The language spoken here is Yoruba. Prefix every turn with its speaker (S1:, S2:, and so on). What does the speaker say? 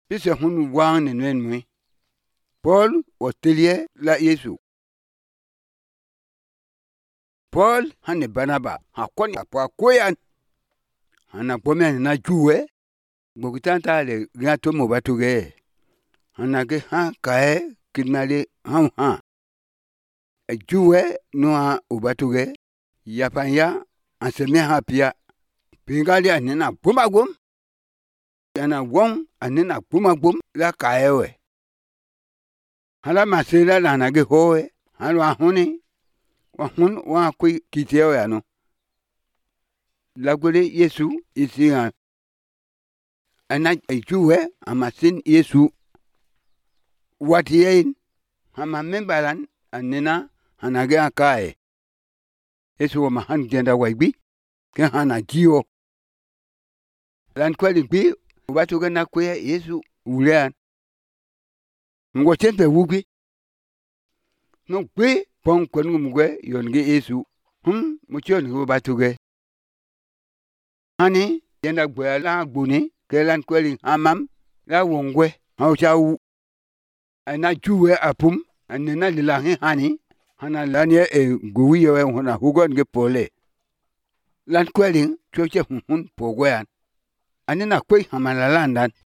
S1: Pise hun wang ni nwen mui. Paul otelie la Yesu. Paul hane Barnaba hakoni apwa koyan. Hana pome na juwe. Bokutanta le gato mo batuge. Hana ke ha kae kinale ha. Juwe noa ubatuge. Yapanya anseme hapia. Pingali anena bumagum. Yana wong anena bumagum la kaewe. Hala masela la nage hoe. Halwa huni. Wahun wakui kiteo ya no. Lagole Yesu isi nga. Ana juwe amasin Yesu. Wati yein. Hama membalan anena hanage akae. Yesu wa mahan jenda waibi. Ke hana jiyo. Lan kweli bi. Ubatu gana kwe Yesu ulean. Ngo chempe wugi. No kwe pong kwenu mugwe yonge Yesu. Muchion ubatu ge. Hani jenda gwe la agbuni. Ke lan kweli hamam. La wongwe. Haucha u. Ana juwe apum. Anena lilangi hani. Hana lanye guwi yewe hona hugon ge pole. Lan kweli choche hun pogwean. Anena kwe hamalandan.